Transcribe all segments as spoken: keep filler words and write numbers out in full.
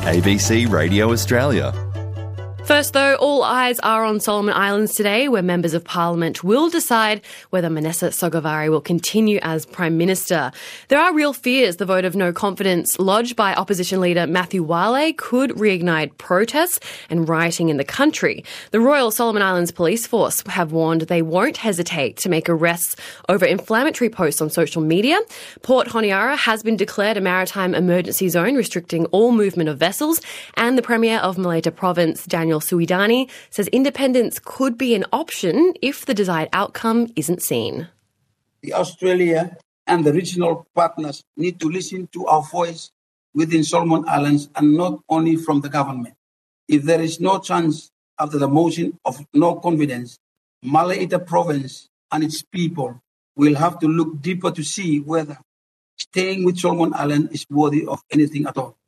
A B C Radio Australia. First, though, all eyes are on Solomon Islands today, where members of Parliament will decide whether Manessa Sogovari will continue as Prime Minister. There are real fears the vote of no confidence lodged by opposition leader Matthew Wale could reignite protests and rioting in the country. The Royal Solomon Islands Police Force have warned they won't hesitate to make arrests over inflammatory posts on social media. Port Honiara has been declared a maritime emergency zone, restricting all movement of vessels, and the Premier of Malaita Province, Daniel Suidani, says independence could be an option if the desired outcome isn't seen. The Australia and the regional partners need to listen to our voice within Solomon Islands and not only from the government. If there is no chance after the motion of no confidence, Malaita Province and its people will have to look deeper to see whether staying with Solomon Islands is worthy of anything at all.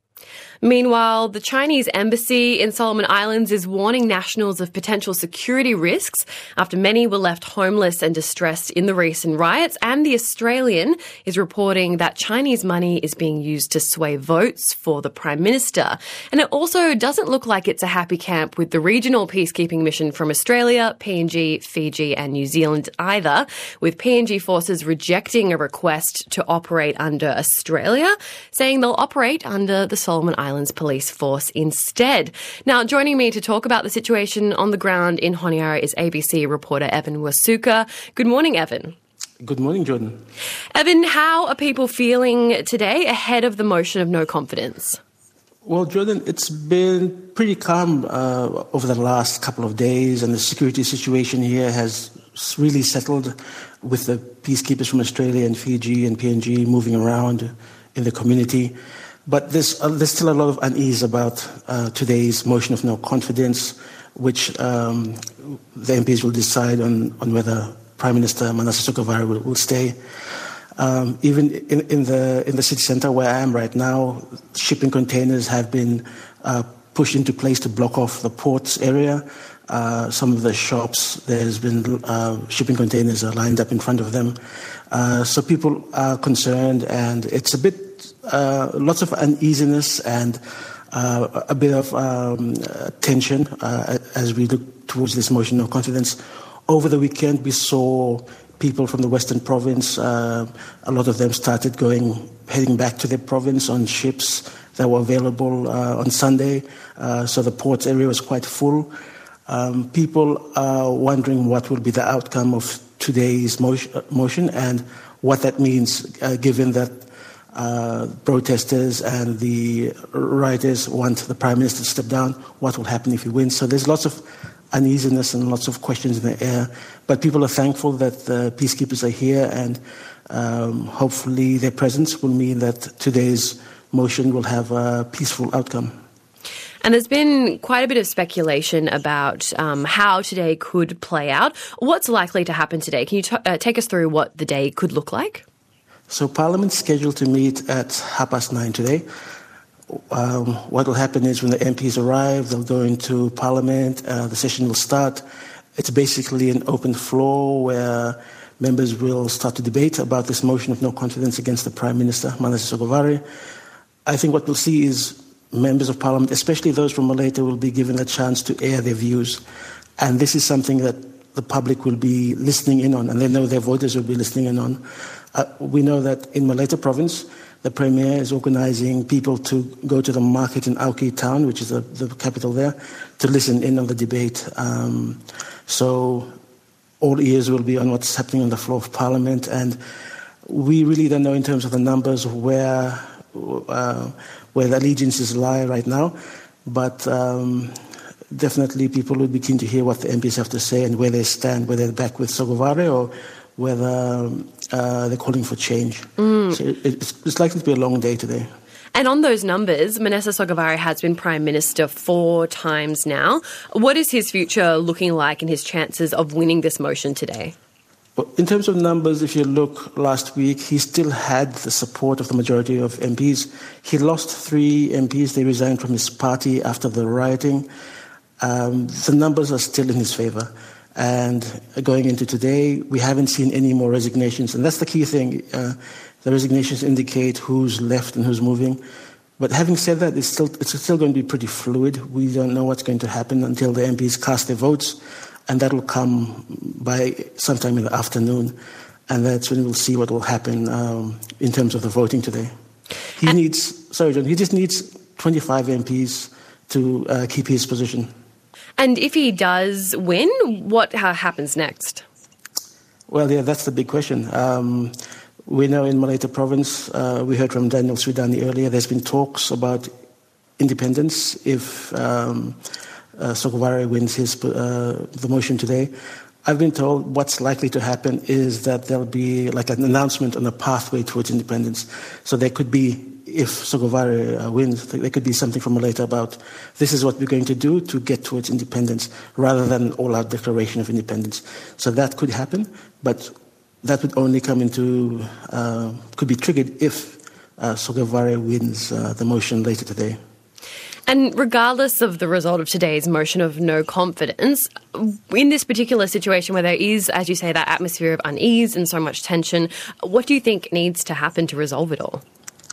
Meanwhile, the Chinese embassy in Solomon Islands is warning nationals of potential security risks after many were left homeless and distressed in the recent riots, and The Australian is reporting that Chinese money is being used to sway votes for the Prime Minister. And it also doesn't look like it's a happy camp with the regional peacekeeping mission from Australia, P N G, Fiji and New Zealand either, with P N G forces rejecting a request to operate under Australia, saying they'll operate under the Solomon Islands Islands Police Force instead. Now, joining me to talk about the situation on the ground in Honiara is A B C reporter Evan Wasuka. Good morning, Evan. Good morning, Jordan. Evan, how are people feeling today ahead of the motion of no confidence? Well, Jordan, it's been pretty calm uh, over the last couple of days, and the security situation here has really settled with the peacekeepers from Australia and Fiji and P N G moving around in the community. But there's, uh, there's still a lot of unease about uh, today's motion of no confidence, which um, the M Ps will decide on, on whether Prime Minister Manessa Sogovari will, will stay. Um, even in, in the in the city centre where I am right now, shipping containers have been uh, pushed into place to block off the ports area. Uh, some of the shops, there's been uh, shipping containers are lined up in front of them. Uh, so people are concerned, and it's a bit Uh, lots of uneasiness and uh, a bit of um, tension uh, as we look towards this motion of confidence. Over the weekend, we saw people from the Western Province, uh, a lot of them started going, heading back to their province on ships that were available uh, on Sunday. Uh, so the port area was quite full. Um, people are wondering what will be the outcome of today's motion, motion and what that means, uh, given that Uh, protesters and the rioters want the Prime Minister to step down. What will happen if he wins? So there's lots of uneasiness and lots of questions in the air. But people are thankful that the peacekeepers are here, and um, hopefully their presence will mean that today's motion will have a peaceful outcome. And there's been quite a bit of speculation about um, how today could play out. What's likely to happen today? Can you t- uh, take us through what the day could look like? So Parliament's scheduled to meet at half past nine today. Um, what will happen is when the M Ps arrive, they'll go into Parliament, uh, the session will start. It's basically an open floor where members will start to debate about this motion of no confidence against the Prime Minister, Manessa Sogovari. I think what we'll see is members of Parliament, especially those from Malaita, will be given a chance to air their views. And this is something that the public will be listening in on, and they know their voters will be listening in on. Uh, we know that in Malaita Province, the Premier is organising people to go to the market in Auki town, which is the, the capital there, to listen in on the debate. Um, so all ears will be on what's happening on the floor of Parliament, and we really don't know in terms of the numbers where uh, where the allegiances lie right now, but um, definitely people will be keen to hear what the M Ps have to say and where they stand, whether they're back with Sogovari or whether uh, they're calling for change. Mm. So it, it's, it's likely to be a long day today. And on those numbers, Manessa Sogovari has been Prime Minister four times now. What is his future looking like and his chances of winning this motion today? Well, in terms of numbers, if you look last week, he still had the support of the majority of M Ps. He lost three M Ps. They resigned from his party after the rioting. Um, the numbers are still in his favour. And going into today, we haven't seen any more resignations. And that's the key thing. Uh, the resignations indicate who's left and who's moving. But having said that, it's still, it's still going to be pretty fluid. We don't know what's going to happen until the M Ps cast their votes, and that will come by sometime in the afternoon. And that's when we'll see what will happen um, in terms of the voting today. He and needs, sorry, John, he just needs twenty-five M Ps to uh, keep his position. And if he does win, what uh, happens next? Well, yeah, that's the big question. Um, we know in Malaita province, uh, we heard from Daniel Swidani earlier, there's been talks about independence if um, uh, Sogavare wins his, uh, the motion today. I've been told what's likely to happen is that there'll be like an announcement on a pathway towards independence. So there could be, if Sogavare uh, wins, there could be something from Malaita about this is what we're going to do to get towards independence, rather than an all-out declaration of independence. So that could happen, but that would only come into, uh, could be triggered if uh, Sogavare wins uh, the motion later today. And regardless of the result of today's motion of no confidence, in this particular situation where there is, as you say, that atmosphere of unease and so much tension, what do you think needs to happen to resolve it all?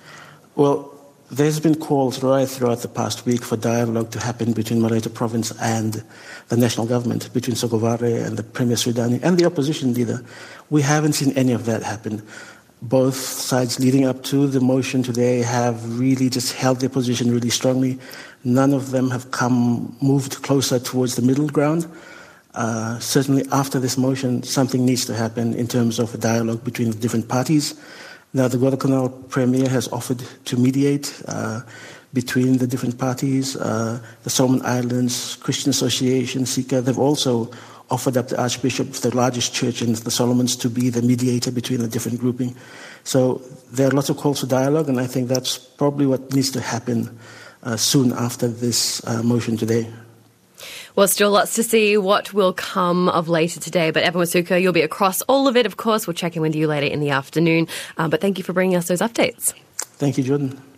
Well, there's been calls right throughout the past week for dialogue to happen between Malaita province and the national government, between Sogavare and the Premier Swidani and the opposition leader. We haven't seen any of that happen. Both sides leading up to the motion today have really just held their position really strongly. None of them have come, moved closer towards the middle ground. Uh, certainly after this motion, something needs to happen in terms of a dialogue between the different parties. Now, the Guadalcanal Premier has offered to mediate uh, between the different parties. Uh, the Solomon Islands Christian Association, SICA, they've also offered up the Archbishop of the largest church in the Solomons to be the mediator between the different grouping. So there are lots of calls for dialogue, and I think that's probably what needs to happen uh, soon after this uh, motion today. Well, still lots to see what will come of later today. But Evan Wasuka, you'll be across all of it, of course. We'll check in with you later in the afternoon. Uh, but thank you for bringing us those updates. Thank you, Jordan.